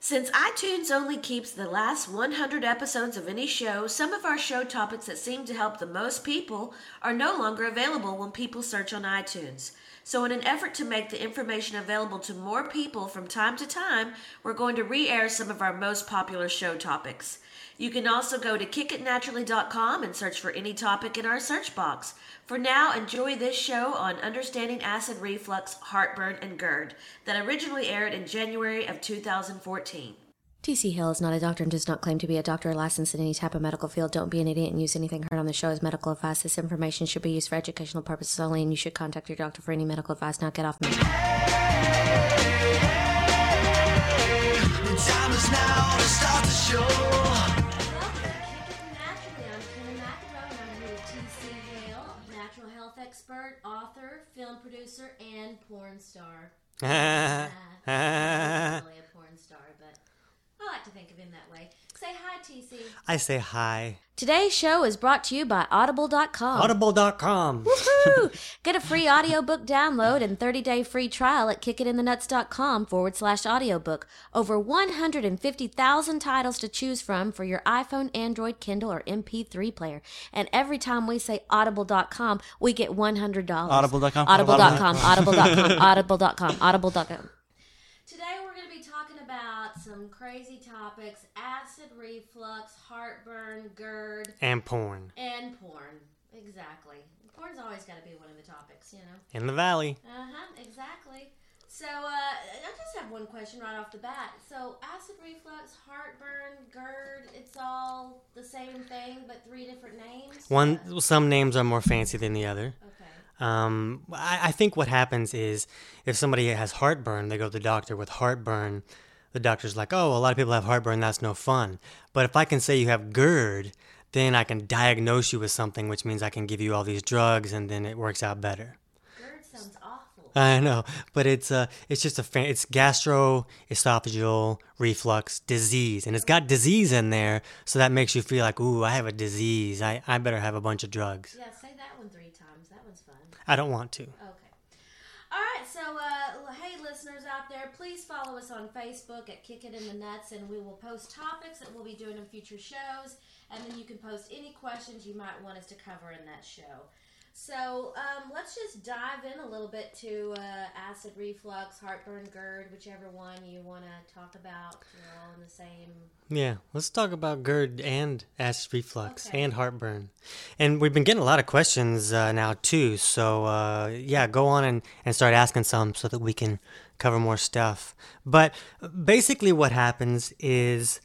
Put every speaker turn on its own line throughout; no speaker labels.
Since iTunes only keeps the last 100 episodes of any show, some of our show topics that seem to help the most people are no longer available when people search on iTunes. So in an effort to make the information available to more people from time to time, we're going to re-air some of our most popular show topics. You can also go to kickitnaturally.com and search for any topic in our search box. For now, enjoy this show on understanding acid reflux, heartburn, and GERD that originally aired in January of 2014.
T.C. Hill is not a doctor and does not claim to be a doctor or licensed in any type of medical field. Don't be an idiot and use anything heard on the show as medical advice. This information should be used for educational purposes only, and you should contact your doctor for any medical advice. Now get off me.
The time is now to start the show.
Welcome to Kick It Naturally. I'm Kenna McEnroe, and I'm here with T.C. Hale, natural health expert, author, film producer, and porn star. Not really a porn star, but I like to think of him that way. Say hi, T.C.
I say hi.
Today's show is brought to you by Audible.com.
Audible.com.
Woohoo! Get a free audiobook download and 30-day free trial at kickitinthenuts.com/audiobook. Over 150,000 titles to choose from for your iPhone, Android, Kindle, or MP3 player. And every time we say Audible.com, we get $100.
Audible.com.
Audible.com. Audible.com. Audible.com. Audible.com.
Today we're going to be talking about some crazy topics: acid reflux, heartburn, GERD,
And porn.
and porn. Exactly. Porn's always got to be one of the topics, you know.
In the valley.
Exactly. So, I just have one question right off the bat. So, acid reflux, heartburn, GERD, it's all the same thing, but three different names?
Some names are more fancy than the other.
Okay.
I think what happens is if somebody has heartburn, they go to the doctor with heartburn. The doctor's like, oh, a lot of people have heartburn. That's no fun. But if I can say you have GERD, then I can diagnose you with something, which means I can give you all these drugs, and then it works out better.
GERD sounds awful.
I know, but it's just it's gastroesophageal reflux disease, and it's got disease in there, so that makes you feel like, ooh, I have a disease. I better have a bunch of drugs.
Yeah, say that one 3 times. That one's fun.
I don't want to.
Okay. All right, so, hey, listeners out there, please follow us on Facebook at Kick It in the Nuts, and we will post topics that we'll be doing in future shows, and then you can post any questions you might want us to cover in that show. So, let's just dive in a little bit to acid reflux, heartburn, GERD, whichever one you want to talk about. They're all in the same...
Yeah, let's talk about GERD and acid reflux
Okay.
and heartburn. And we've been getting a lot of questions now, too. So, yeah, go on and start asking some so that we can cover more stuff. But basically what happens is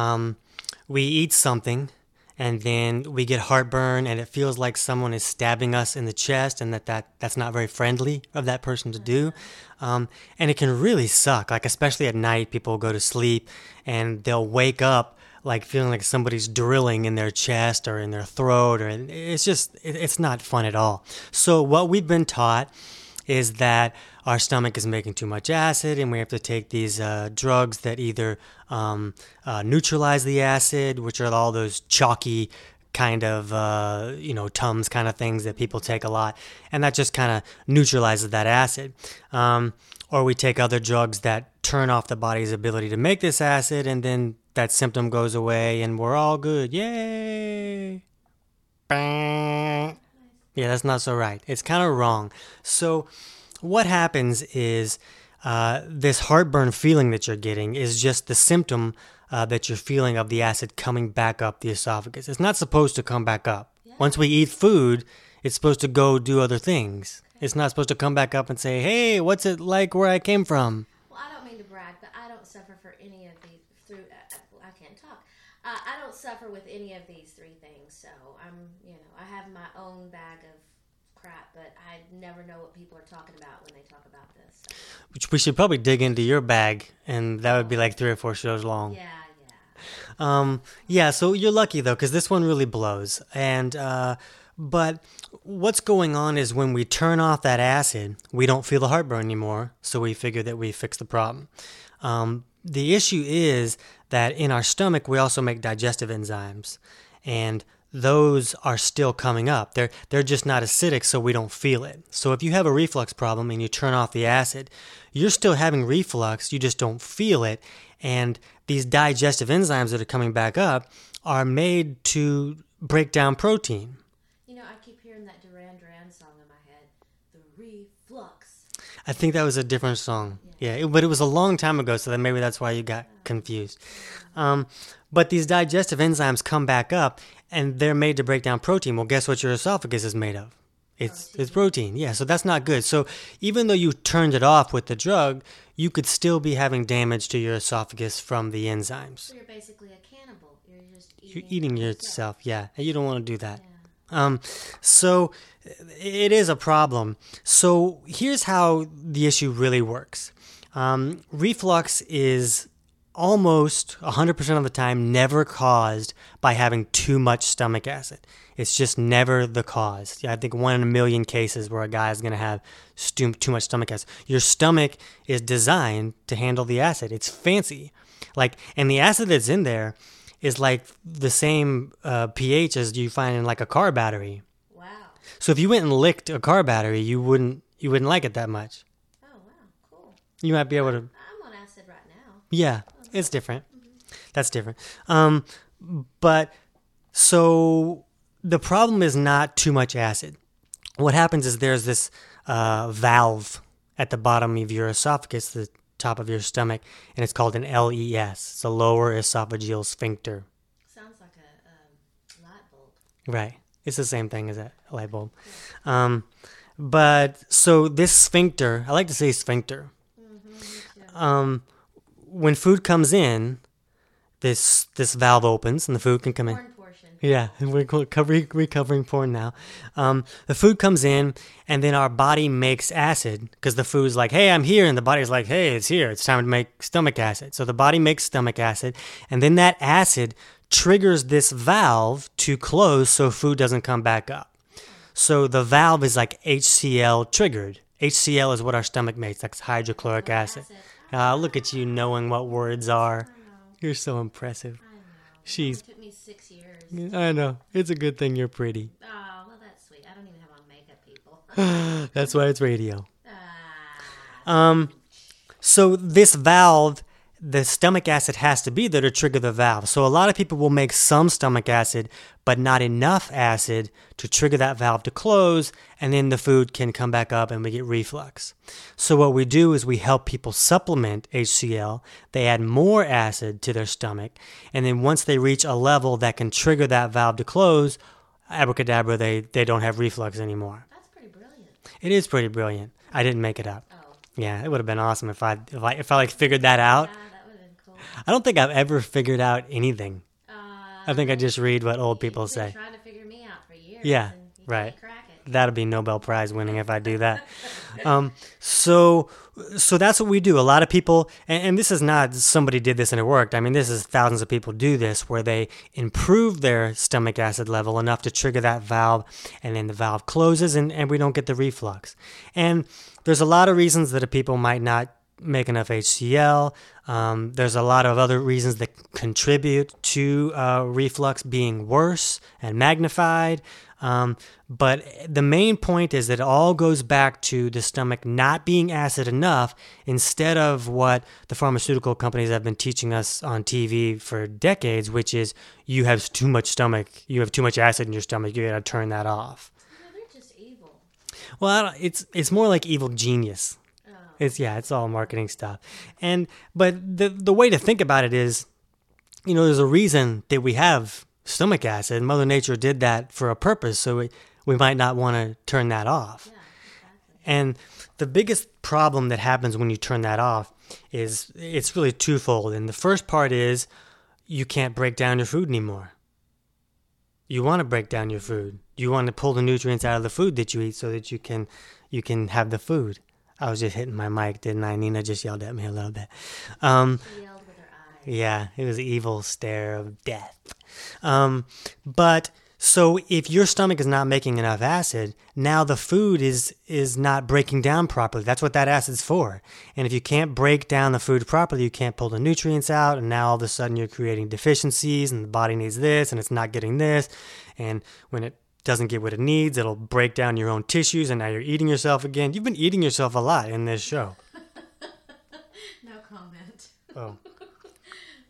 we eat something, and then we get heartburn, and it feels like someone is stabbing us in the chest, and that's not very friendly of that person to do. And it can really suck, like especially at night, people go to sleep, and they'll wake up like feeling like somebody's drilling in their chest or in their throat, or it's not fun at all. So what we've been taught is that our stomach is making too much acid, and we have to take these drugs that either neutralize the acid, which are all those chalky kind of, Tums kind of things that people take a lot, and that just kind of neutralizes that acid. Or we take other drugs that turn off the body's ability to make this acid, and then that symptom goes away, and we're all good. Yay! Bang. Yeah, that's not so right. It's kind of wrong. So what happens is this heartburn feeling that you're getting is just the symptom that you're feeling of the acid coming back up the esophagus. It's not supposed to come back up.
Yeah.
Once we eat food, it's supposed to go do other things. Okay. It's not supposed to come back up and say, hey, what's it like where I came from?
Well, I don't mean to brag, but I don't suffer for any of these I can't talk. I don't suffer with any of these 3 things, so I have my own bag of crap, but I never know what people are talking about when they talk about this. So.
Which we should probably dig into your bag, and that would be like 3 or 4 shows long.
Yeah.
So you're lucky though, because this one really blows. And but what's going on is when we turn off that acid, we don't feel the heartburn anymore. So we figure that we fixed the problem. The issue is that in our stomach, we also make digestive enzymes, and those are still coming up. They're just not acidic, so we don't feel it. So if you have a reflux problem and you turn off the acid, you're still having reflux, you just don't feel it, And these digestive enzymes that are coming back up are made to break down protein.
You know, I keep hearing that Duran Duran song in my head, the reflux.
I think that was a different song. Yeah, but it was a long time ago, so then maybe that's why you got confused. But these digestive enzymes come back up, and they're made to break down protein. Well, guess what your esophagus is made of? It's protein. Yeah, so that's not good. So even though you turned it off with the drug, you could still be having damage to your esophagus from the enzymes.
So you're basically a cannibal. You're just
You're eating yourself, yeah. And you don't want to do that. So it is a problem. So here's how the issue really works. Reflux is almost 100% of the time never caused by having too much stomach acid. It's just never the cause. Yeah, I think 1 in a million cases where a guy is going to have too much stomach acid. Your stomach is designed to handle the acid. It's fancy. And the acid that's in there is like the same pH as you find in like a car battery.
Wow.
So if you went and licked a car battery, you wouldn't like it that much.
Oh, wow. Cool.
You might be able to.
I'm on acid right now.
Yeah, it's different. That's different. But so the problem is not too much acid. What happens is there's this valve at the bottom of your esophagus, the top of your stomach, and it's called an LES. It's a lower esophageal sphincter.
Sounds like a light bulb.
Right. It's the same thing as a light bulb. But so this sphincter, I like to say sphincter. When food comes in, this valve opens and the food can come in.
Porn portion.
Yeah, we're recovering porn now. The food comes in, and then our body makes acid because the food's like, hey, I'm here. And the body's like, hey, it's here. It's time to make stomach acid. So the body makes stomach acid, and then that acid triggers this valve to close so food doesn't come back up. So the valve is like HCl triggered. HCl is what our stomach makes. That's hydrochloric acid. Look at you knowing what words are. You're so impressive.
I know.
She's.
It took me 6 years.
I know. It's a good thing you're pretty.
Oh, well, that's sweet. I don't even have on makeup, people.
That's why it's radio. So this valve, the stomach acid has to be there to trigger the valve. So a lot of people will make some stomach acid, but not enough acid to trigger that valve to close, and then the food can come back up and we get reflux. So what we do is we help people supplement HCl. They add more acid to their stomach, and then once they reach a level that can trigger that valve to close, abracadabra, they don't have reflux anymore.
That's pretty brilliant.
It is pretty brilliant. I didn't make it up.
Oh.
Yeah, it would have been awesome if I like figured that out.
That would have been cool.
I don't think I've ever figured out anything. I think I just read what old people
You've been
say.
trying to figure me out for years.
Yeah,
and you
right.
can't crack it.
That'll be Nobel Prize winning if I do that. So that's what we do. A lot of people, and this is not somebody did this and it worked. I mean, this is thousands of people do this where they improve their stomach acid level enough to trigger that valve, and then the valve closes and we don't get the reflux. And there's a lot of reasons that people might not make enough HCl. There's a lot of other reasons that contribute to reflux being worse and magnified. But the main point is that it all goes back to the stomach not being acid enough instead of what the pharmaceutical companies have been teaching us on TV for decades, which is you have too much stomach, you have too much acid in your stomach, you gotta turn that off.
No, they're just evil.
Well, it's more like evil genius. It's all marketing stuff. But the way to think about it is, there's a reason that we have stomach acid. Mother Nature did that for a purpose, so we might not want to turn that off.
Yeah, exactly.
And the biggest problem that happens when you turn that off is it's really twofold. And the first part is you can't break down your food anymore. You want to break down your food. You want to pull the nutrients out of the food that you eat so that you can have the food. I was just hitting my mic, didn't I? Nina just yelled at me a little bit.
She yelled with her eyes.
Yeah, it was an evil stare of death. But so if your stomach is not making enough acid, now the food is not breaking down properly. That's what that acid's for. And if you can't break down the food properly, you can't pull the nutrients out, and now all of a sudden you're creating deficiencies, and the body needs this, and it's not getting this. And when it doesn't get what it needs, it'll break down your own tissues, and now you're eating yourself again. You've been eating yourself a lot in this show.
No comment.
Oh.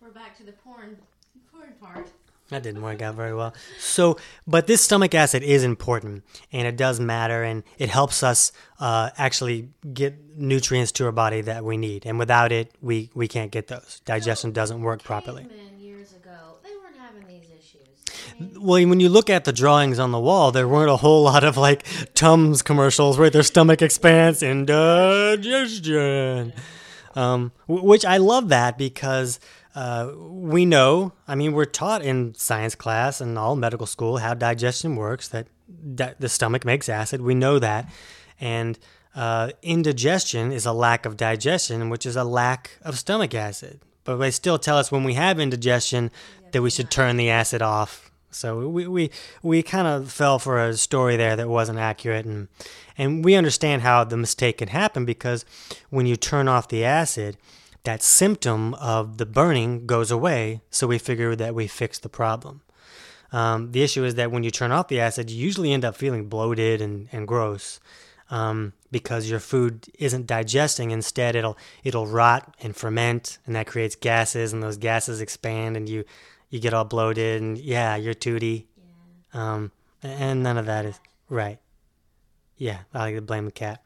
We're back to the porn part.
That didn't work out very well. So, but this stomach acid is important, and it does matter, and it helps us actually get nutrients to our body that we need. And without it, we can't get those. Digestion doesn't work properly.
Cavemen years ago, they weren't having these issues.
Well, when you look at the drawings on the wall, there weren't a whole lot of like Tums commercials where their stomach expands and digestion. Which I love that because we know, I mean, we're taught in science class and all medical school how digestion works, that the stomach makes acid. We know that. And indigestion is a lack of digestion, which is a lack of stomach acid. But they still tell us when we have indigestion that we should turn the acid off. So we kind of fell for a story there that wasn't accurate. And we understand how the mistake can happen because when you turn off the acid, that symptom of the burning goes away, so we figure that we fixed the problem. The issue is that when you turn off the acid, you usually end up feeling bloated and gross because your food isn't digesting. Instead, it'll rot and ferment, and that creates gases, and those gases expand, and you get all bloated, and yeah, you're tooty. Yeah. And none of that is right. Yeah, I like to blame the cat.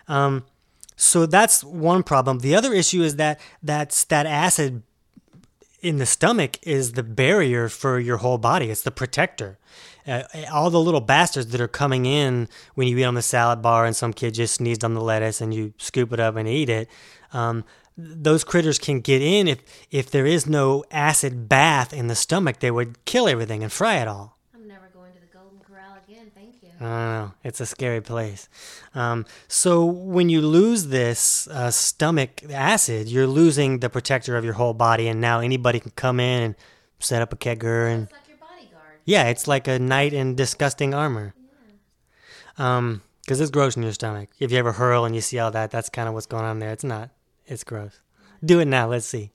So that's one problem. The other issue is that acid in the stomach is the barrier for your whole body. It's the protector. All the little bastards that are coming in when you eat on the salad bar and some kid just sneezed on the lettuce and you scoop it up and eat it, those critters can get in. If there is no acid bath in the stomach, they would kill everything and fry it all.
I'm never going to the Golden Corral again, thank you.
I don't know. It's a scary place. So when you lose this stomach acid, you're losing the protector of your whole body, and now anybody can come in and set up a kegger. And
It's like your bodyguard.
yeah, it's like a knight in disgusting armor. Because it's gross in your stomach. If you ever hurl and you see all that, that's kind of what's going on there. It's not. It's gross. Do it now. Let's see.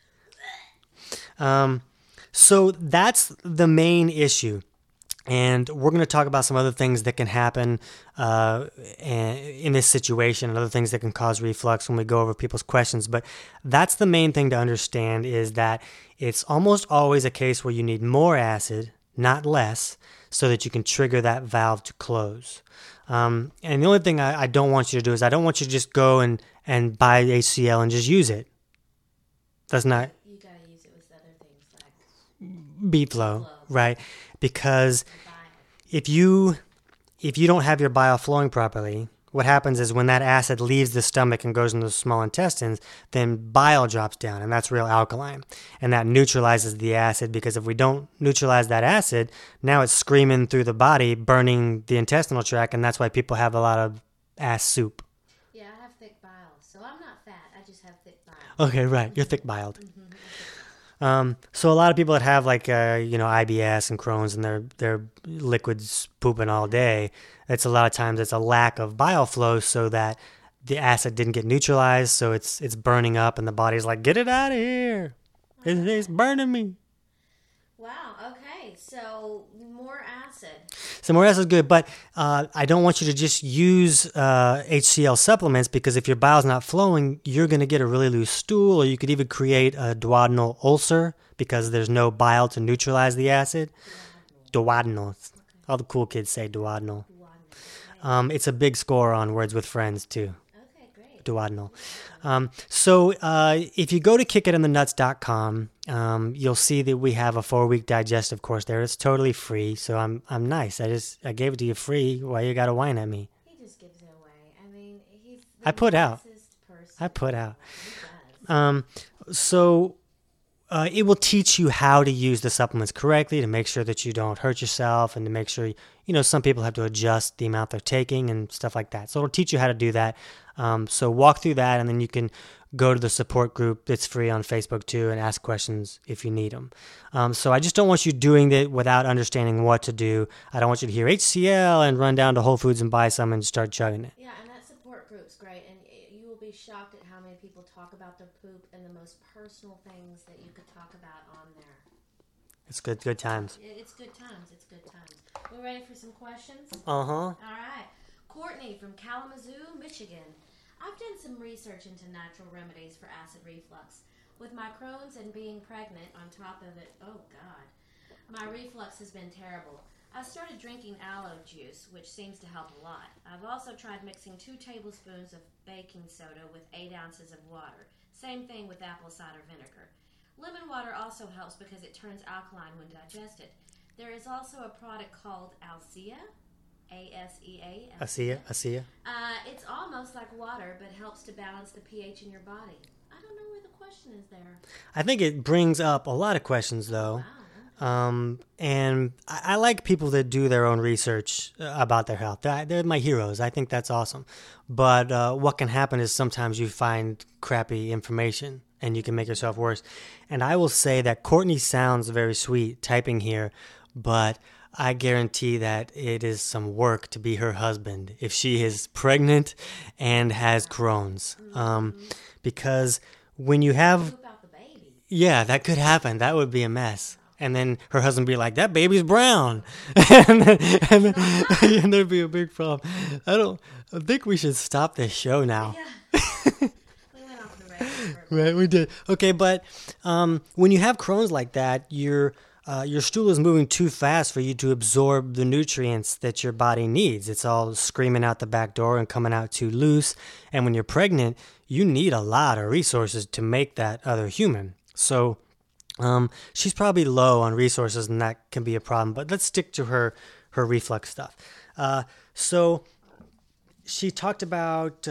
So that's the main issue. And we're going to talk about some other things that can happen in this situation and other things that can cause reflux when we go over people's questions. But that's the main thing to understand, is that it's almost always a case where you need more acid, not less, so that you can trigger that valve to close. And the only thing I don't want you to do is I don't want you to just go and buy HCl and just use it. That's not...
You gotta use it with other things like
beet flow, right? Because if you don't have your bile flowing properly, what happens is when that acid leaves the stomach and goes into the small intestines, then bile drops down, and that's real alkaline. And that neutralizes the acid, because if we don't neutralize that acid, now it's screaming through the body, burning the intestinal tract, and that's why people have a lot of ass soup.
Yeah, I have thick bile, so I'm not fat. I just have thick bile.
Okay, right. You're thick-biled. So a lot of people that have like IBS and Crohn's and their liquids pooping all day, it's a lot of times it's a lack of bile flow, so that the acid didn't get neutralized, so it's burning up, and the body's like, get it out of here. It's burning me.
Wow, okay, so more acid.
So more acid is good, but I don't want you to just use HCl supplements, because if your bile's not flowing, you're going to get a really loose stool, or you could even create a duodenal ulcer because there's no bile to neutralize the acid. Duodenal. All the cool kids say duodenal. It's a big score on Words with Friends, too.
Okay, great.
Duodenal. So if you go to kickitinthenuts.com, you'll see that we have a 4-week digestive course there. It's totally free, so I'm nice. I gave it to you free. Why you got to whine at me?
He just gives it away. I mean, he's
I put out. So it will teach you how to use the supplements correctly, to make sure that you don't hurt yourself, and to make sure, some people have to adjust the amount they're taking and stuff like that. So it'll teach you how to do that. So walk through that, and then you can go to the support group that's free on Facebook too, and ask questions if you need them. So I just don't want you doing it without understanding what to do. I don't want you to hear HCl and run down to Whole Foods and buy some and start chugging it.
Yeah, and that support group's great, and you will be shocked at how many people talk about their poop and the most personal things that you could talk about on there.
It's good times.
It's good times. We're ready for some questions?
Uh-huh.
All right. Courtney from Kalamazoo, Michigan. I've done some research into natural remedies for acid reflux. With my Crohn's and being pregnant on top of it, oh God, my reflux has been terrible. I started drinking aloe juice, which seems to help a lot. I've also tried mixing 2 tablespoons of baking soda with 8 ounces of water. Same thing with apple cider vinegar. Lemon water also helps because it turns alkaline when digested. There is also a product called Alsea, A-S-E-A.
Alsea.
It's almost like water, but helps to balance the pH in your body. I don't know where the question is there.
I think it brings up a lot of questions, though.
Wow.
And I like people that do their own research about their health. They're my heroes. I think that's awesome. But what can happen is sometimes you find crappy information and you can make yourself worse. And I will say that Courtney sounds very sweet typing here, but I guarantee that it is some work to be her husband if she is pregnant and has Crohn's. Because when you have...
Poop out the baby.
Yeah, that could happen. That would be a mess. And then her husband be like, that baby's brown. and there'd be a big problem. I think we should stop this show now.
Yeah. We went off the rails for a bit.
Right, we did. Okay, but when you have Crohn's like that, your stool is moving too fast for you to absorb the nutrients that your body needs. It's all screaming out the back door and coming out too loose. And when you're pregnant, you need a lot of resources to make that other human. So she's probably low on resources, and that can be a problem. But let's stick to her reflux stuff. So she talked about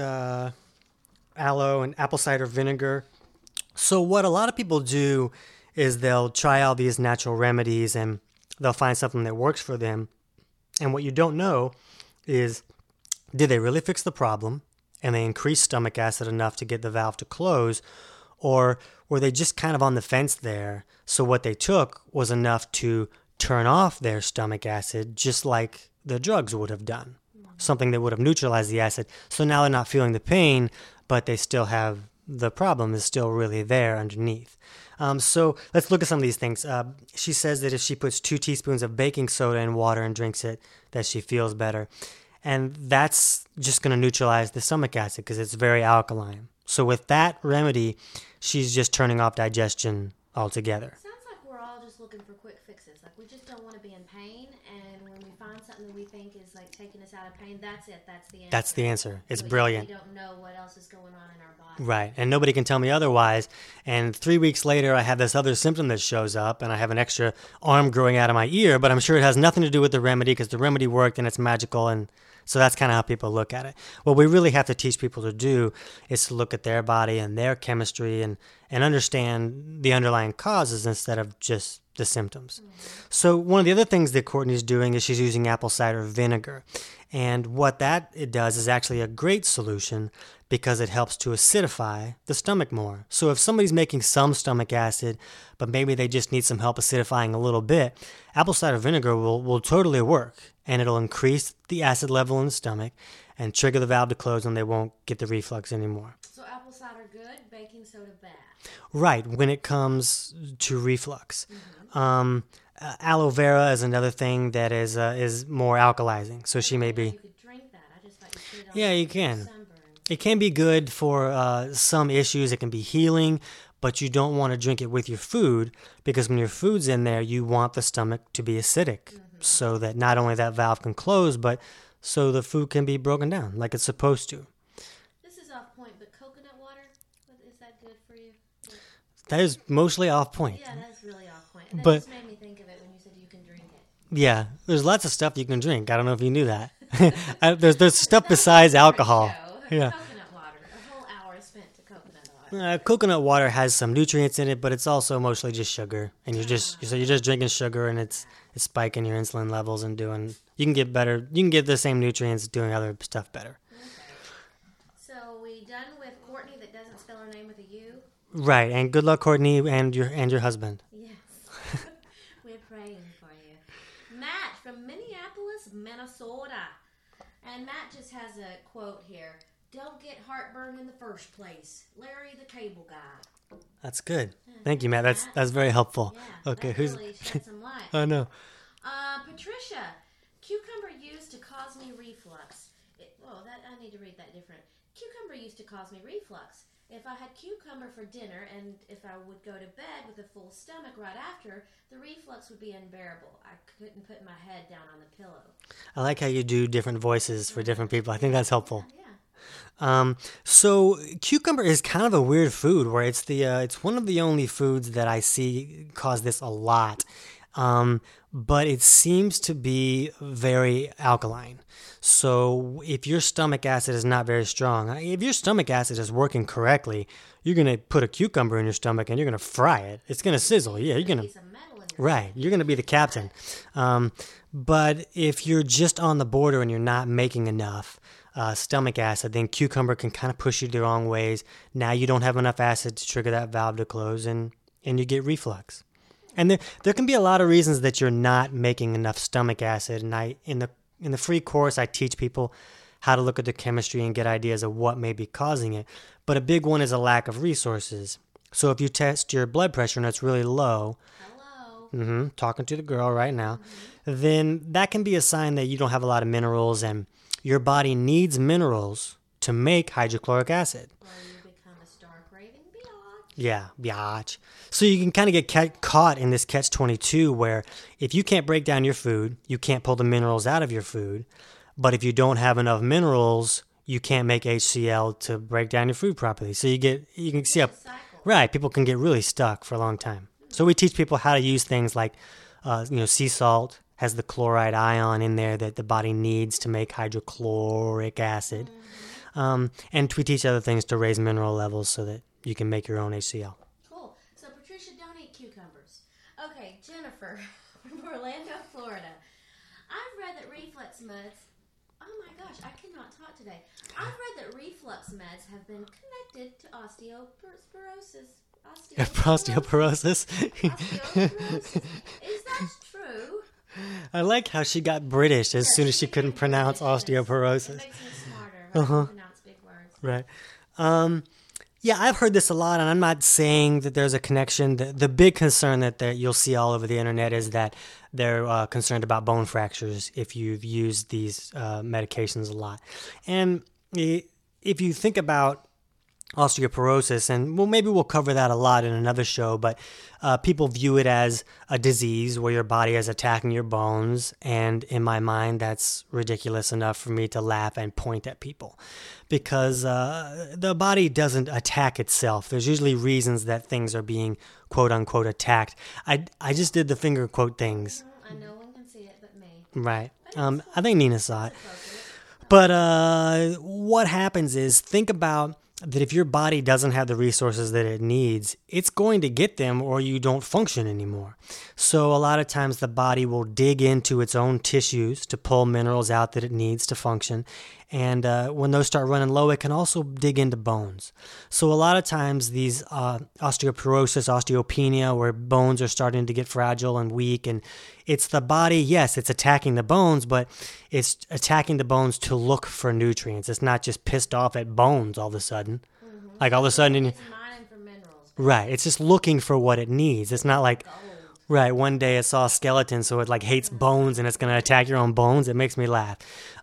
aloe and apple cider vinegar. So what a lot of people do is they'll try all these natural remedies and they'll find something that works for them. And what you don't know is, did they really fix the problem and they increase stomach acid enough to get the valve to close, or were they just kind of on the fence there? So what they took was enough to turn off their stomach acid, just like the drugs would have done. Something that would have neutralized the acid. So now they're not feeling the pain, but they still have the problem is still really there underneath. So let's look at some of these things. She says that if she puts 2 teaspoons of baking soda in water and drinks it, that she feels better. And that's just going to neutralize the stomach acid because it's very alkaline. So with that remedy, she's just turning off digestion altogether.
Sounds like we're all just looking for quick fixes. Like, we just don't want to be in pain, and when we find something that we think is like taking us out of pain, that's it. That's the answer.
That's the answer. It's
We
brilliant.
don't know what else is going on in our body.
Right. And nobody can tell me otherwise. And 3 weeks later, I have this other symptom that shows up, and I have an extra arm growing out of my ear, but I'm sure it has nothing to do with the remedy because the remedy worked and it's magical. And so that's kind of how people look at it. What we really have to teach people to do is to look at their body and their chemistry and understand the underlying causes instead of just the symptoms. So one of the other things that Courtney's doing is she's using apple cider vinegar. And what it does is actually a great solution because it helps to acidify the stomach more. So if somebody's making some stomach acid, but maybe they just need some help acidifying a little bit, apple cider vinegar will totally work. And it'll increase the acid level in the stomach and trigger the valve to close, and they won't get the reflux anymore.
So apple cider good, baking soda bad.
Right, when it comes to reflux. Aloe vera is another thing that is more alkalizing. So she may
You
be...
could drink that. I just thought you put it on
Yeah, you can.
sunburn.
It can be good for some issues. It can be healing, but you don't want to drink it with your food because when your food's in there, you want the stomach to be acidic so that not only that valve can close, but so the food can be broken down like it's supposed to.
This is off point, but coconut water, is that good for you?
That is mostly off point.
Yeah, that's really off point. And that
But-
just made me think of it when you said you can drink it.
Yeah, there's lots of stuff you can drink. I don't know if you knew that. There's stuff besides alcohol.
Show.
Yeah.
Coconut water. A whole hour spent to coconut water.
Coconut water has some nutrients in it, but it's also mostly just sugar, and you're just drinking sugar, and it's spiking your insulin levels and you can get the same nutrients doing other stuff better.
Okay. So we done with Courtney that doesn't spell her name with a U?
Right, and good luck, Courtney, and your husband.
Yes. We're praying for you. Matt from Minneapolis, Minnesota. And Matt just has a quote here. Don't get heartburn in the first place. Larry the Cable Guy.
That's good. Thank you, Matt. That's very helpful.
Yeah,
Okay,
that
who's?
really shed some light.
I know.
Patricia, cucumber used to cause me reflux. I need to read that different. Cucumber used to cause me reflux. if I had cucumber for dinner and if I would go to bed with a full stomach right after, the reflux would be unbearable. I couldn't put my head down on the pillow.
I like how you do different voices for different people. I think that's helpful.
Yeah.
So cucumber is kind of a weird food where it's one of the only foods that I see cause this a lot. But it seems to be very alkaline. So if your stomach acid is not very strong, if your stomach acid is working correctly, you're going to put a cucumber in your stomach and you're going to fry it. It's going to sizzle. Yeah, you're going to...
Some metal in your
Right, you're going to be the captain. But if you're just on the border and you're not making enough stomach acid, then cucumber can kind of push you the wrong ways. Now you don't have enough acid to trigger that valve to close, and you get reflux. And there can be a lot of reasons that you're not making enough stomach acid. And in the free course, I teach people how to look at the chemistry and get ideas of what may be causing it. But a big one is a lack of resources. So if you test your blood pressure and it's really low,
Hello.
talking to the girl right now, then that can be a sign that you don't have a lot of minerals, and your body needs minerals to make hydrochloric acid.
Or you become a star-craving biatch.
Yeah, biatch. So you can kind of get caught in this catch-22 where if you can't break down your food, you can't pull the minerals out of your food. But if you don't have enough minerals, you can't make HCl to break down your food properly. So you can see
Cycle.
right, people can get really stuck for a long time. So we teach people how to use things like, sea salt has the chloride ion in there that the body needs to make hydrochloric acid. And we teach other things to raise mineral levels so that you can make your own HCl.
Cool. So, Patricia, don't eat cucumbers. Okay, Jennifer from Orlando, Florida. I've read that reflux meds... Oh my gosh, I cannot talk today. I've read that reflux meds have been connected to osteoporosis.
Osteoporosis.
Osteoporosis. Is that true?
I like how she got British as soon as she couldn't pronounce
It
osteoporosis.
makes me smarter when I pronounce big words.
Right. Yeah, I've heard this a lot, and I'm not saying that there's a connection. The big concern that you'll see all over the internet is that they're concerned about bone fractures if you've used these medications a lot. And if you think about osteoporosis, and maybe we'll cover that a lot in another show, but people view it as a disease where your body is attacking your bones, and in my mind that's ridiculous enough for me to laugh and point at people, because the body doesn't attack itself. There's usually reasons that things are being quote unquote attacked. I just did the finger quote things.
I know one can see it but me.
Right. I think Nina saw it. But what happens is, think about that if your body doesn't have the resources that it needs, it's going to get them or you don't function anymore. So a lot of times the body will dig into its own tissues to pull minerals out that it needs to function. And when those start running low, it can also dig into bones. So a lot of times these osteoporosis, osteopenia, where bones are starting to get fragile and weak, and it's the body, yes, it's attacking the bones, but it's attacking the bones to look for nutrients. It's not just pissed off at bones all of a sudden. Like all of a sudden...
It's mining for minerals.
Right, it's just looking for what it needs. It's not like... Right, one day it saw a skeleton, so it hates bones and it's going to attack your own bones. It makes me laugh.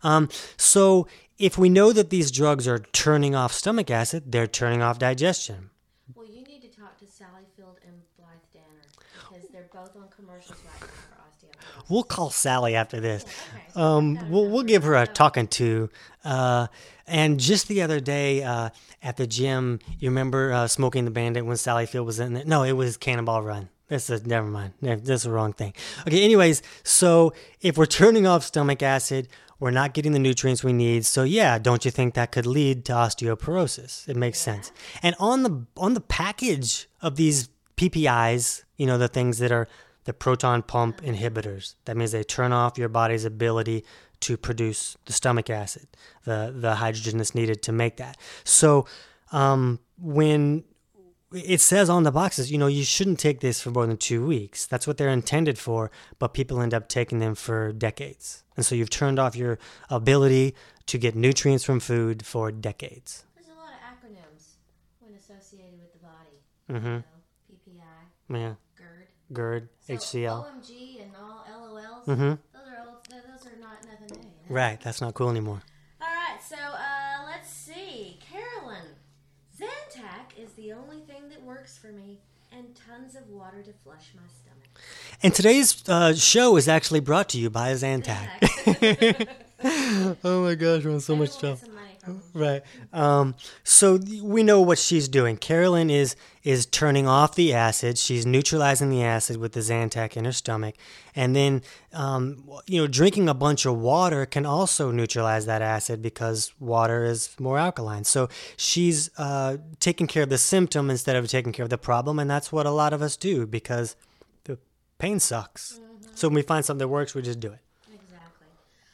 So if we know that these drugs are turning off stomach acid, they're turning off digestion.
Well, you need to talk to Sally Field and Blythe Danner, because they're both on commercials right now for osteoporosis.
We'll call Sally after this.
Okay.
We'll give her a talking to. And just the other day at the gym, you remember Smoking the Bandit when Sally Field was in there? No, it was Cannonball Run. Never mind. That's the wrong thing. Okay, anyways, so if we're turning off stomach acid, we're not getting the nutrients we need. So yeah, don't you think that could lead to osteoporosis? It makes sense. And on the package of these PPIs, the things that are the proton pump inhibitors, that means they turn off your body's ability to produce the stomach acid, the hydrogen that's needed to make that. So when it says on the boxes, you shouldn't take this for more than 2 weeks. That's what they're intended for, but people end up taking them for decades. And so you've turned off your ability to get nutrients from food for decades.
There's a lot of acronyms when associated with the body.
Mm-hmm.
PPI,
Yeah.
GERD.
GERD,
So
HCl.
OMG and all LOLs,
Mm-hmm.
those are not nothing new.
Right, that's not cool anymore.
All right, so let's see. Carolyn, Zantac for me, and tons of water to flush my stomach.
And today's show is actually brought to you by Zantac. Oh my gosh, we're in so much trouble. Right. So we know what she's doing. Carolyn is turning off the acid. She's neutralizing the acid with the Zantac in her stomach. And then, drinking a bunch of water can also neutralize that acid because water is more alkaline. So she's taking care of the symptom instead of taking care of the problem. And that's what a lot of us do because the pain sucks. Mm-hmm. So when we find something that works, we just do it.
Exactly.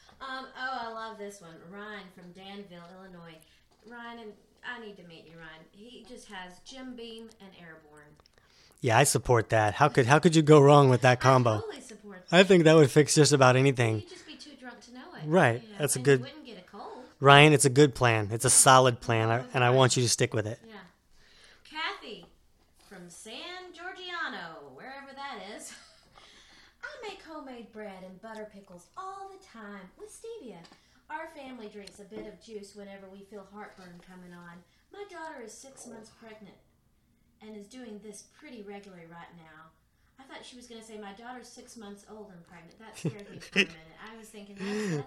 I love this one. Ryan from Danville, Illinois. Ryan, I need to meet you, Ryan. He just has Jim Beam and Airborne.
Yeah, I support that. How could you go wrong with that combo?
I totally support that.
I think that would fix just about anything.
You'd just be too drunk to know it.
Right.
You know?
That's a
and
good...
You wouldn't get a cold.
Ryan, it's a good plan. It's a solid plan, and I want you to stick with it.
Yeah. Kathy from San Giorgiano, wherever that is. I make homemade bread and butter pickles all the time with stevia. Our family drinks a bit of juice whenever we feel heartburn coming on. My daughter is 6 months pregnant and is doing this pretty regularly right now. I thought she was going to say, my daughter's 6 months old and pregnant. That scared me for a minute. I was thinking,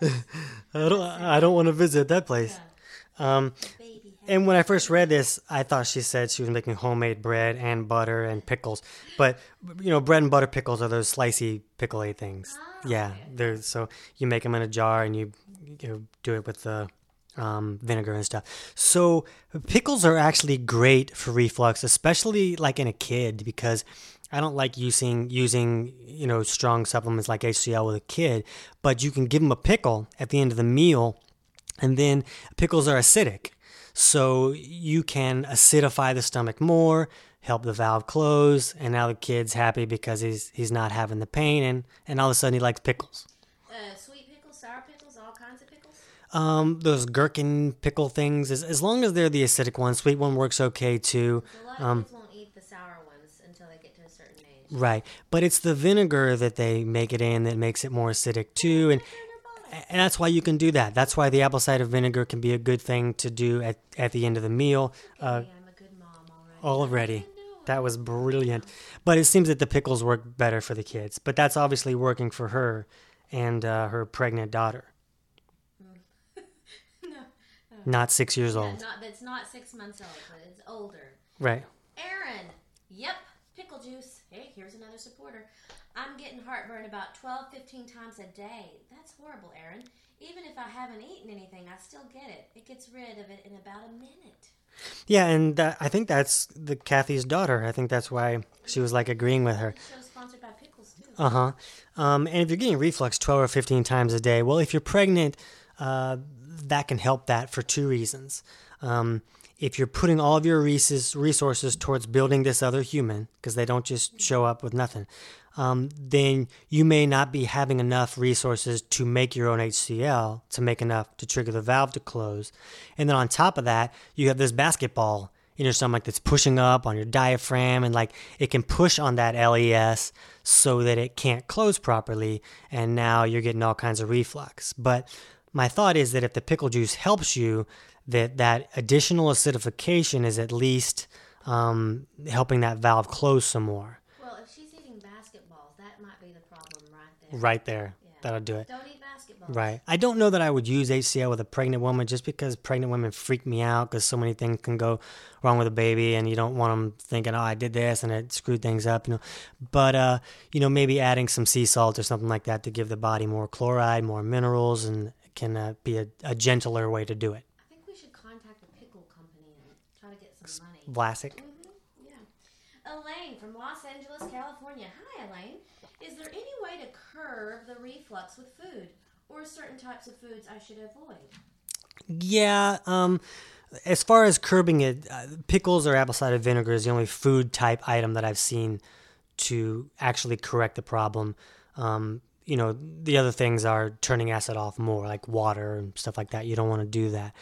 I don't want to visit that place.
Yeah.
And when I first read this, I thought she said she was making homemade bread and butter and pickles. But, bread and butter pickles are those slicey, pickle-y things.
Oh,
yeah.
okay.
So you make them in a jar and you do it with the vinegar and stuff. So pickles are actually great for reflux, especially like in a kid, because I don't like using strong supplements like HCl with a kid, but you can give them a pickle at the end of the meal, and then pickles are acidic. So you can acidify the stomach more, help the valve close, and now the kid's happy because he's not having the pain, and all of a sudden he likes pickles.
Sweet pickles, sour pickles, all kinds of pickles?
Those gherkin pickle things, as long as they're the acidic ones. Sweet one works okay too.
A lot of kids won't eat the sour ones until they get to a certain age.
Right, but it's the vinegar that they make it in that makes it more acidic too, and that's why you can do that. That's why the apple cider vinegar can be a good thing to do at the end of the meal.
Okay, I'm a good mom already.
That was brilliant. But it seems that the pickles work better for the kids. But that's obviously working for her and her pregnant daughter.
No.
Not 6 years old.
That's not 6 months old, but it's older.
Right.
Aaron, yep, pickle juice. Hey, here's another supporter. I'm getting heartburn about 15 times a day. That's horrible, Aaron. Even if I haven't eaten anything, I still get it. It gets rid of it in about a minute.
Yeah, and I think that's Kathy's daughter. I think that's why she was agreeing with her.
The show's sponsored by pickles, too.
Uh-huh. And if you're getting reflux 12 or 15 times a day, well, if you're pregnant, that can help that for two reasons. If you're putting all of your resources towards building this other human, because they don't just show up with nothing, then you may not be having enough resources to make your own HCl, to make enough to trigger the valve to close. And then on top of that, you have this basketball in your stomach that's pushing up on your diaphragm, and it can push on that LES so that it can't close properly, and now you're getting all kinds of reflux. But my thought is that if the pickle juice helps you, that additional acidification is at least helping that valve close some more.
Well, if she's eating basketballs, that might be the problem right there.
Right there.
Yeah.
That'll do it.
Don't eat basketballs.
Right. I don't know that I would use HCl with a pregnant woman just because pregnant women freak me out because so many things can go wrong with a baby and you don't want them thinking, I did this and it screwed things up, But, maybe adding some sea salt or something like that to give the body more chloride, more minerals, and can be a gentler way to do it.
I think we should contact a pickle company and try to get some money.
Vlasic.
Yeah. Elaine from Los Angeles, California. Hi, Elaine. Is there any way to curb the reflux with food or certain types of foods I should avoid?
Yeah, as far as curbing it, pickles or apple cider vinegar is the only food type item that I've seen to actually correct the problem. The other things are turning acid off more, like water and stuff like that. You don't want to do that.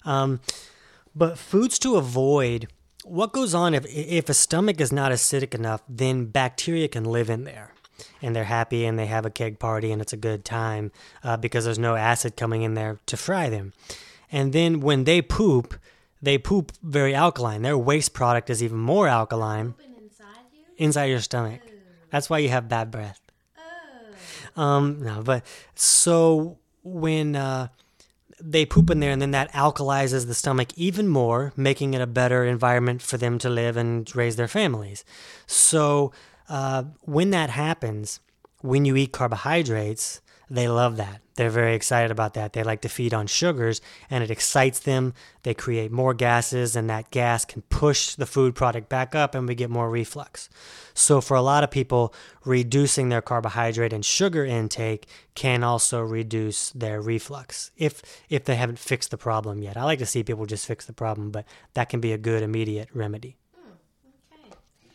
But foods to avoid, what goes on if a stomach is not acidic enough, then bacteria can live in there. And they're happy and they have a keg party and it's a good time because there's no acid coming in there to fry them. And then when they poop very alkaline. Their waste product is even more alkaline.
Pooping in
inside your stomach. That's why you have bad breath. No, but so when they poop in there, and then that alkalizes the stomach even more, making it a better environment for them to live and raise their families. So when that happens, when you eat carbohydrates, they love that. They're very excited about that. They like to feed on sugars, and it excites them. They create more gases, and that gas can push the food product back up, and we get more reflux. So for a lot of people, reducing their carbohydrate and sugar intake can also reduce their reflux if they haven't fixed the problem yet. I like to see people just fix the problem, but that can be a good immediate remedy.
Okay.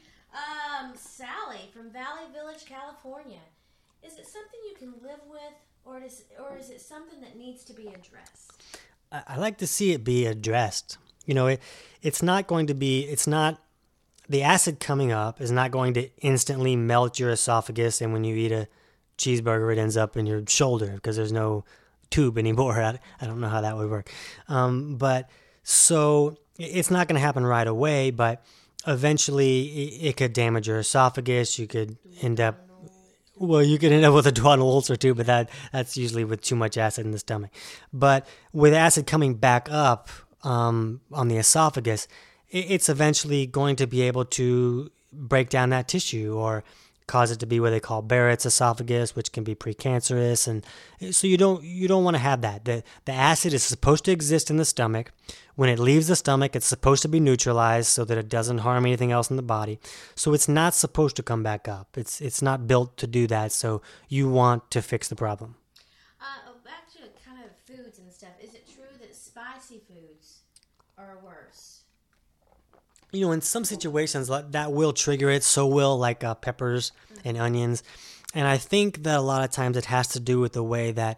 Sally from Valley Village, California. Is it something you can live with, or is it something that needs to be addressed?
I like to see it be addressed. It's not going to be, the acid coming up is not going to instantly melt your esophagus, and when you eat a cheeseburger, it ends up in your shoulder because there's no tube anymore. I don't know how that would work. But so it's not going to happen right away, but eventually it could damage your esophagus. You could end up with a duodenal ulcer too, but that's usually with too much acid in the stomach. But with acid coming back up on the esophagus, it's eventually going to be able to break down that tissue or cause it to be what they call Barrett's esophagus, which can be precancerous. And so you don't want to have that. The acid is supposed to exist in the stomach. When it leaves the stomach, it's supposed to be neutralized so that it doesn't harm anything else in the body. So it's not supposed to come back up. It's not built to do that. So you want to fix the problem.
Back to kind of foods and stuff. Is it true that spicy foods are worse?
In some situations that will trigger it. So will like peppers and onions. And I think that a lot of times it has to do with the way that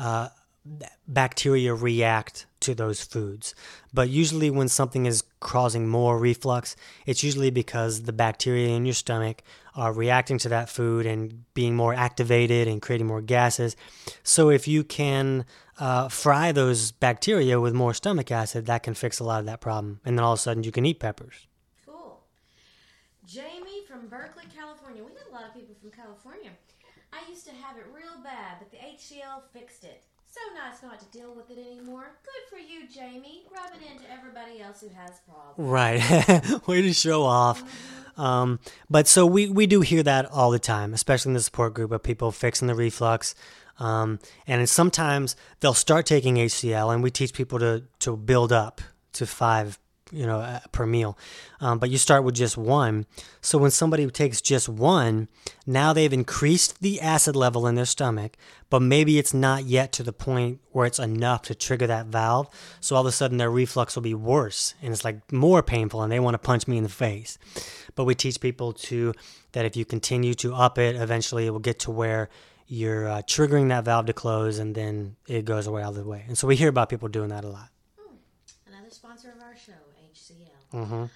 bacteria react to those foods. But usually when something is causing more reflux, it's usually because the bacteria in your stomach are reacting to that food and being more activated and creating more gases. So if you can fry those bacteria with more stomach acid, that can fix a lot of that problem. And then all of a sudden you can eat peppers.
Cool. Jamie from Berkeley, California. We got a lot of people from California. I used to have it real bad, but the HCl fixed it. So nice not to deal with it anymore. Good for you, Jamie. Rub it into everybody else who has problems.
Right. Way to show off. But so we do hear that all the time, especially in the support group of people fixing the reflux. And sometimes they'll start taking HCl, and we teach people to build up to 5 per meal. But you start with just 1. So when somebody takes just 1, now they've increased the acid level in their stomach, but maybe it's not yet to the point where it's enough to trigger that valve. So all of a sudden their reflux will be worse, and it's like more painful, and they want to punch me in the face. But we teach people that if you continue to up it, eventually it will get to where you're triggering that valve to close, and then it goes away all the way. And so we hear about people doing that a lot.
Another sponsor of our show, HCL.
Mm-hmm.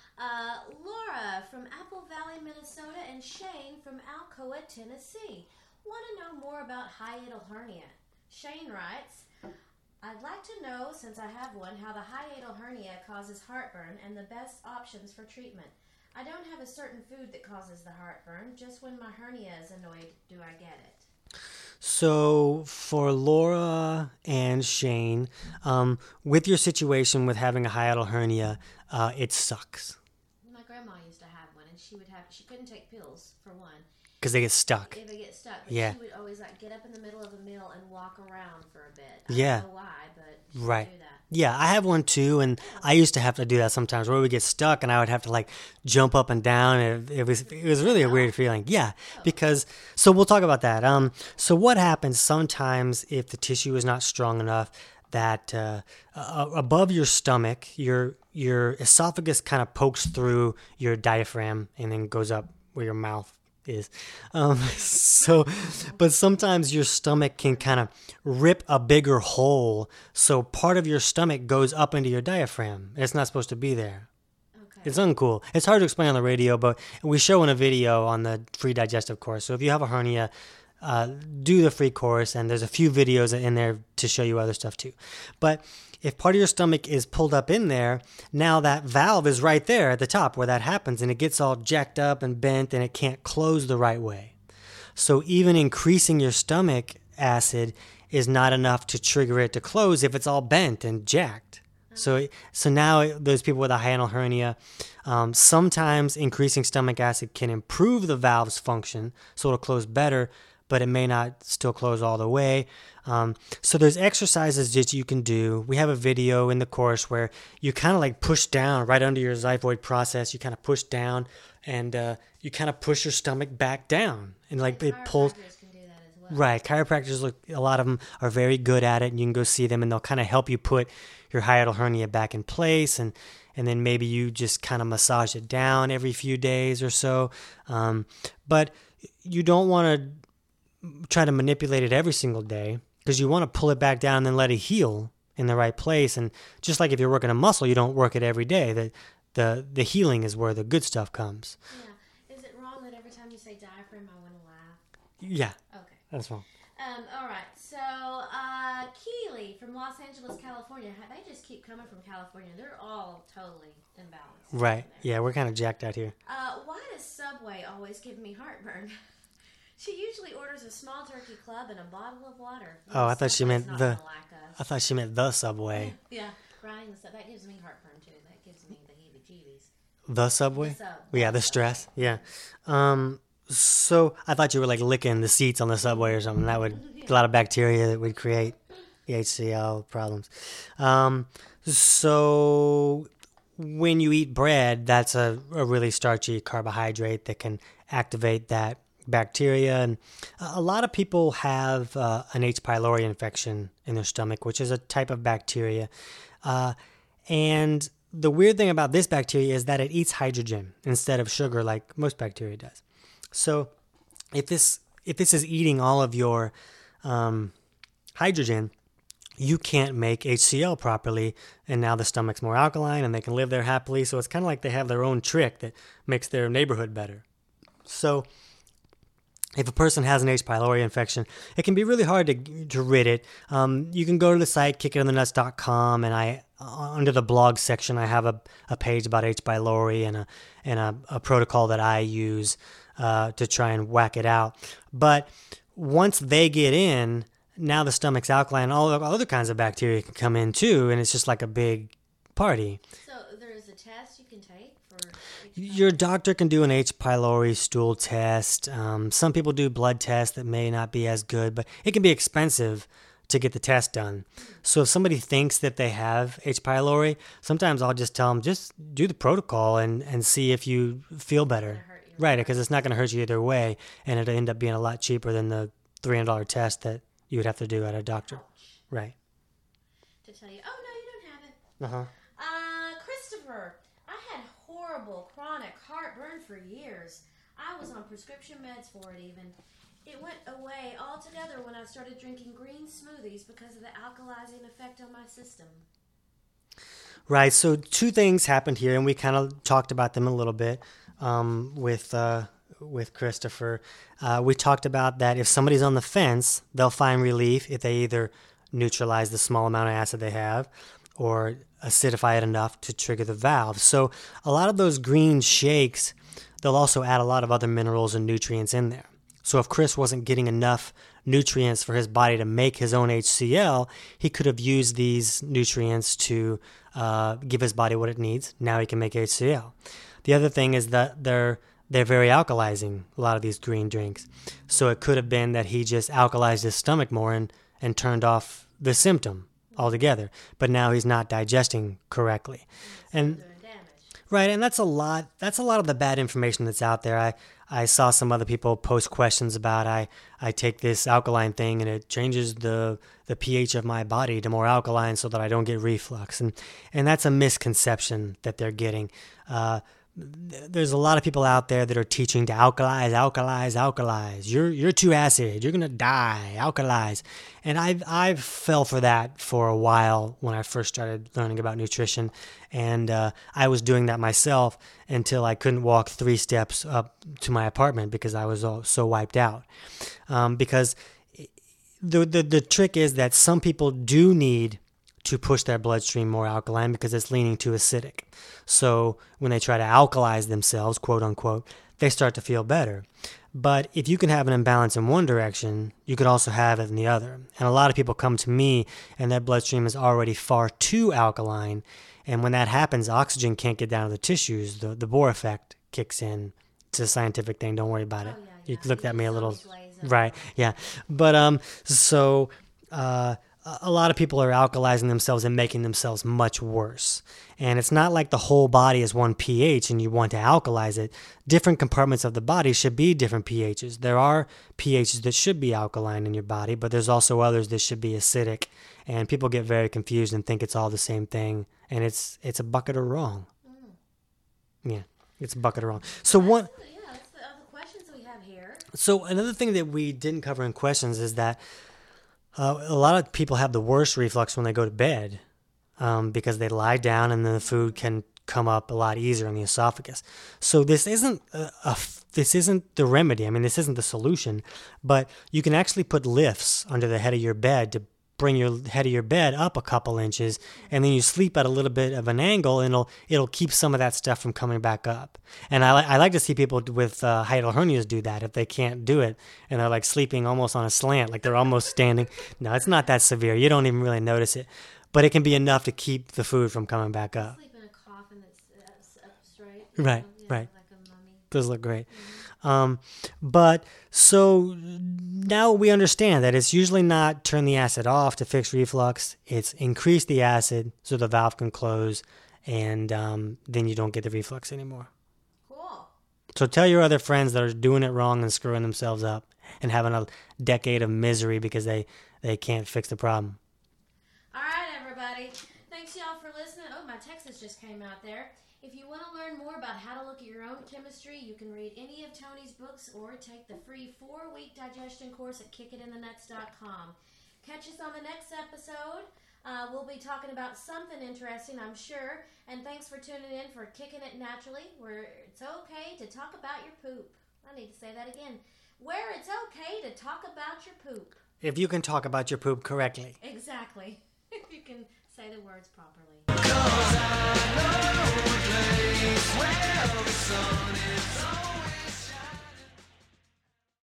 Laura from Apple Valley, Minnesota, and Shane from Alcoa, Tennessee. Want to know more about hiatal hernia? Shane writes, I'd like to know, since I have one, how the hiatal hernia causes heartburn and the best options for treatment. I don't have a certain food that causes the heartburn. Just when my hernia is annoyed, do I get it?
So for Laura and Shane, with your situation with having a hiatal hernia, it sucks.
My grandma used to have one, and she couldn't take pills, for one.
Because they get stuck.
Yeah, they get stuck. But
Yeah.
she would always get up in the middle of a meal and walk around for a bit. I
Yeah.
don't know why, but she
Right.
would do that.
Yeah, I have one too, and I used to have to do that sometimes, where we would get stuck, and I would have to jump up and down. It was really a weird feeling. Yeah, because so we'll talk about that. So what happens sometimes if the tissue is not strong enough that above your stomach, your esophagus kind of pokes through your diaphragm and then goes up where your mouth is. But sometimes your stomach can kind of rip a bigger hole, so part of your stomach goes up into your diaphragm. It's not supposed to be there.
Okay.
It's uncool. It's hard to explain on the radio, but we show in a video on the free digestive course. So if you have a hernia, do the free course, and there's a few videos in there to show you other stuff too. But if part of your stomach is pulled up in there, now that valve is right there at the top where that happens, and it gets all jacked up and bent, and it can't close the right way. So even increasing your stomach acid is not enough to trigger it to close if it's all bent and jacked. So now those people with a hiatal hernia, sometimes increasing stomach acid can improve the valve's function, so it'll close better, but it may not still close all the way. So there's exercises that you can do. We have a video in the course where you kind of like push down right under your xiphoid process. You kind of push down, and you kind of push your stomach back down, and like it pulls.
Can do that as well.
Right, chiropractors, a lot of them are very good at it, and you can go see them, and they'll kind of help you put your hiatal hernia back in place, and then maybe you just kind of massage it down every few days or so. But you don't want to try to manipulate it every single day, because you want to pull it back down and then let it heal in the right place. And just like if you're working a muscle, you don't work it every day. The healing is where the good stuff comes.
Yeah. Is it wrong that every time you say diaphragm, I want to laugh?
Yeah,
Okay.
that's wrong.
All right. So, Keely from Los Angeles, California. They just keep coming from California. They're all totally imbalanced.
Right, yeah, we're kind of jacked out here.
Why does Subway always give me heartburn? She usually orders a small turkey club and a bottle of water.
Oh, I thought she
Subway's
meant
not
the.
gonna like us.
I thought she meant the Subway.
Yeah, grinding the stuff. That gives me heartburn, too. That gives me the heebie-jeebies.
The Subway?
The Subway.
Yeah, the stress. Yeah. So I thought you were like licking the seats on the Subway or something. That would a lot of bacteria that would create the HCl problems. So when you eat bread, that's a really starchy carbohydrate that can activate that bacteria. And a lot of people have an H. pylori infection in their stomach, which is a type of bacteria. And the weird thing about this bacteria is that it eats hydrogen instead of sugar like most bacteria does. So if this is eating all of your hydrogen, you can't make HCl properly, and now the stomach's more alkaline and they can live there happily. So it's kind of like they have their own trick that makes their neighborhood better. So if a person has an H. pylori infection, it can be really hard to rid it. You can go to the site, kickitinthenuts.com, and under the blog section, I have a page about H. pylori and a protocol that I use to try and whack it out. But once they get in, now the stomach's alkaline, all the other kinds of bacteria can come in too, and it's just like a big party.
So there's a test you can take for...
Your doctor can do an H. pylori stool test. Some people do blood tests that may not be as good, but it can be expensive to get the test done. So if somebody thinks that they have H. pylori, sometimes I'll just tell them, just do the protocol and see if you feel better. Right, because it's not going to hurt you either way, and it'll end up being a lot cheaper than the $300 test that you would have to do at a doctor.
Ouch.
Right.
To tell you, oh, no, you don't have it.
Uh-huh.
Christopher, I had horrible chronic heartburn for years. I was on prescription meds for it even. It went away altogether when I started drinking green smoothies because of the alkalizing effect on my system.
Right, so two things happened here, and we kind of talked about them a little bit with Christopher. We talked about that if somebody's on the fence, they'll find relief if they either neutralize the small amount of acid they have or acidify it enough to trigger the valve. So a lot of those green shakes, they'll also add a lot of other minerals and nutrients in there. So if Chris wasn't getting enough nutrients for his body to make his own HCl, he could have used these nutrients to give his body what it needs. Now he can make HCl. The other thing is that they're very alkalizing, a lot of these green drinks. So it could have been that he just alkalized his stomach more and turned off the symptom altogether. But now he's not digesting correctly. And right, and that's a lot of the bad information that's out there. I saw some other people post questions about I take this alkaline thing and it changes the pH of my body to more alkaline so that I don't get reflux. And that's a misconception that they're getting. there's a lot of people out there that are teaching to alkalize. You're too acid. You're gonna die. Alkalize. And I fell for that for a while when I first started learning about nutrition, and I was doing that myself until I couldn't walk 3 steps up to my apartment because I was so wiped out. Because the trick is that some people do need to push their bloodstream more alkaline because it's leaning too acidic. So when they try to alkalize themselves, quote unquote, they start to feel better. But if you can have an imbalance in one direction, you could also have it in the other. And a lot of people come to me and their bloodstream is already far too alkaline. And when that happens, oxygen can't get down to the tissues. The Bohr effect kicks in. It's a scientific thing. Don't worry about it.
Yeah.
You looked at me a little.
Glaze over.
Right. Yeah. But a lot of people are alkalizing themselves and making themselves much worse. And it's not like the whole body is one pH and you want to alkalize it. Different compartments of the body should be different pHs. There are pHs that should be alkaline in your body, but there's also others that should be acidic. And people get very confused and think it's all the same thing. And it's a bucket of wrong. Yeah, it's a bucket of wrong. So one...
Yeah, that's the other questions we have here.
So another thing that we didn't cover in questions is that a lot of people have the worst reflux when they go to bed because they lie down and then the food can come up a lot easier in the esophagus. So this isn't this isn't the remedy. I mean, this isn't the solution, but you can actually put lifts under the head of your bed to bring your head of your bed up a couple inches, and then you sleep at a little bit of an angle, and it'll keep some of that stuff from coming back up. And I like to see people with hiatal hernias do that if they can't do it, and they're like sleeping almost on a slant, like they're almost standing. No, it's not that severe. You don't even really notice it, but it can be enough to keep the food from coming back up.
Sleep in a coffin that's up straight.
Right,
Yeah,
right.
Like a mummy.
Those look great. But so now we understand that it's usually not turn the acid off to fix reflux. It's increase the acid so the valve can close, and then you don't get the reflux anymore.
Cool.
So tell your other friends that are doing it wrong and screwing themselves up and having a decade of misery because they can't fix the problem.
All right, everybody. Thanks, y'all, for listening. Oh, my Texas just came out there. If you want to learn more about how to look at your own chemistry, you can read any of Tony's books or take the free 4-week digestion course at kickitinthenuts.com. Catch us on the next episode. We'll be talking about something interesting, I'm sure. And thanks for tuning in for Kicking It Naturally, where it's okay to talk about your poop. I need to say that again. Where it's okay to talk about your poop.
If you can talk about your poop correctly.
Exactly. If you can say the words properly.
Where the sun is